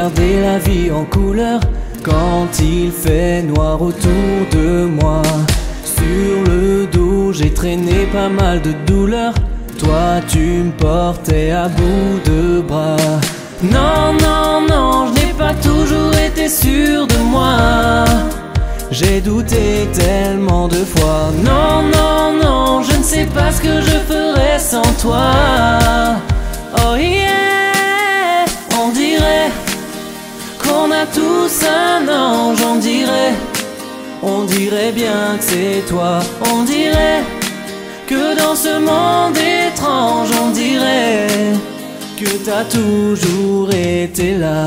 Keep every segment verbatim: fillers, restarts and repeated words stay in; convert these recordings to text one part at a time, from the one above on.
regarder la vie en couleur quand il fait noir autour de moi. Sur le dos j'ai traîné pas mal de douleurs, toi tu me portais à bout de bras. Non, non, non, je n'ai pas toujours été sûr de moi. J'ai douté tellement de fois. Non, non, non, je ne sais pas ce que je ferais sans toi. Oh yeah, on dirait qu'on a tous un ange, on dirait. On dirait bien que c'est toi. On dirait que dans ce monde étrange, on dirait que t'as toujours été là.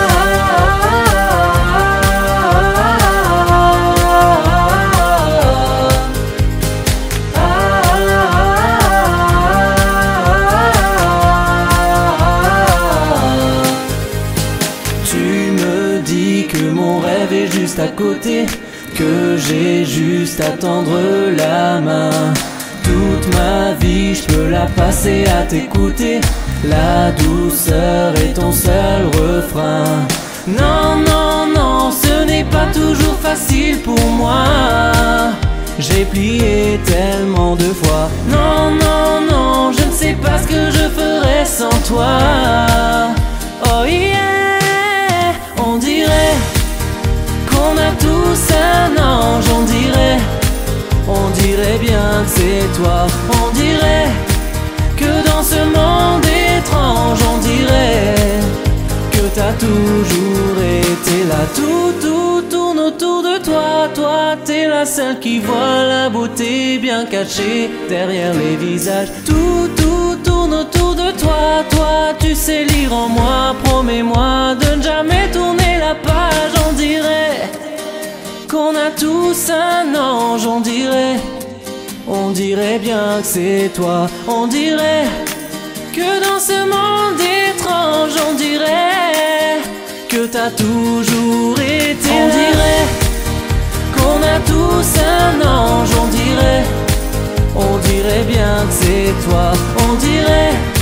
Tu me dis que mon rêve est juste à côté, que j'ai juste à tendre la main. Toute ma vie je peux la passer à t'écouter, la douceur est ton seul refrain. Non, non, non, ce n'est pas toujours facile pour moi. J'ai plié tellement de fois. Non, non, non, je ne sais pas ce que je ferais sans toi. Oh yeah, on dirait qu'on a tous un ange, on dirait. On dirait bien que c'est toi. On dirait que dans ce monde étrange, on dirait que t'as toujours été là. Tout, tout tourne autour de toi. Toi, t'es la seule qui voit la beauté bien cachée derrière les visages. Tout, tout tourne autour de toi. Toi, tu sais lire en moi. Promets-moi de ne jamais tourner la page. On dirait qu'on a tous un ange, on dirait. On dirait bien que c'est toi. On dirait que dans ce monde étrange, on dirait que t'as toujours été. On dirait qu'on a tous un ange, on dirait. On dirait bien que c'est toi. On dirait